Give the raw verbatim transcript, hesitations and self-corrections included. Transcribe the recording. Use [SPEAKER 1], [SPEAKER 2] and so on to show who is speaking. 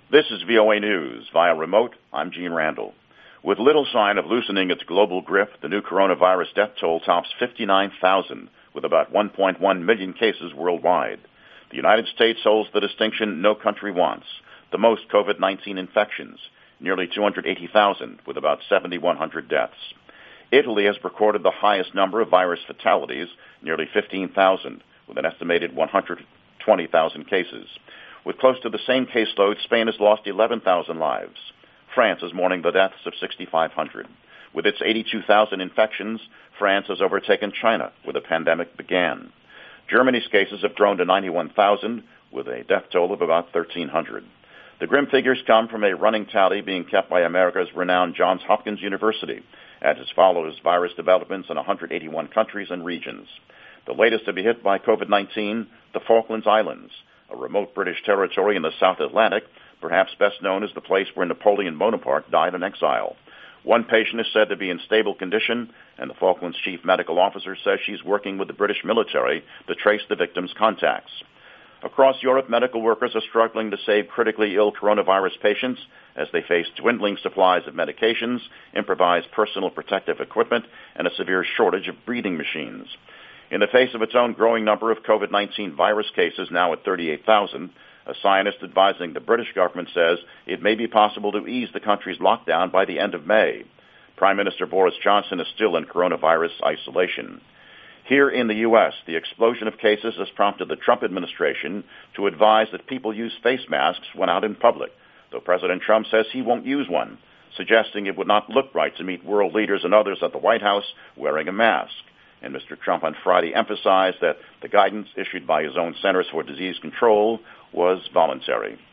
[SPEAKER 1] This is V O A News. Via remote, I'm Gene Randall. With little sign of loosening its global grip, the new coronavirus death toll tops fifty-nine thousand, with about one point one million cases worldwide. The United States holds the distinction no country wants, the most COVID nineteen infections, nearly two hundred eighty thousand, with about seven thousand one hundred deaths. Italy has recorded the highest number of virus fatalities, nearly fifteen thousand, with an estimated one hundred twenty thousand cases. With close to the same caseload, Spain has lost eleven thousand lives. France is mourning the deaths of six thousand five hundred. With its eighty-two thousand infections, France has overtaken China, where the pandemic began. Germany's cases have grown to ninety-one thousand, with a death toll of about thirteen hundred. The grim figures come from a running tally being kept by America's renowned Johns Hopkins University, as it follows virus developments in one hundred eighty-one countries and regions. The latest to be hit by COVID nineteen, the Falklands Islands, a remote British territory in the South Atlantic, perhaps best known as the place where Napoleon Bonaparte died in exile. One patient is said to be in stable condition, and the Falklands chief medical officer says she's working with the British military to trace the victim's contacts. Across Europe, medical workers are struggling to save critically ill coronavirus patients as they face dwindling supplies of medications, improvised personal protective equipment, and a severe shortage of breathing machines. In the face of its own growing number of COVID nineteen virus cases, now at thirty-eight thousand, a scientist advising the British government says it may be possible to ease the country's lockdown by the end of May. Prime Minister Boris Johnson is still in coronavirus isolation. Here in the U S, the explosion of cases has prompted the Trump administration to advise that people use face masks when out in public, though President Trump says he won't use one, suggesting it would not look right to meet world leaders and others at the White House wearing a mask. And Mister Trump on Friday emphasized that the guidance issued by his own Centers for Disease Control was voluntary.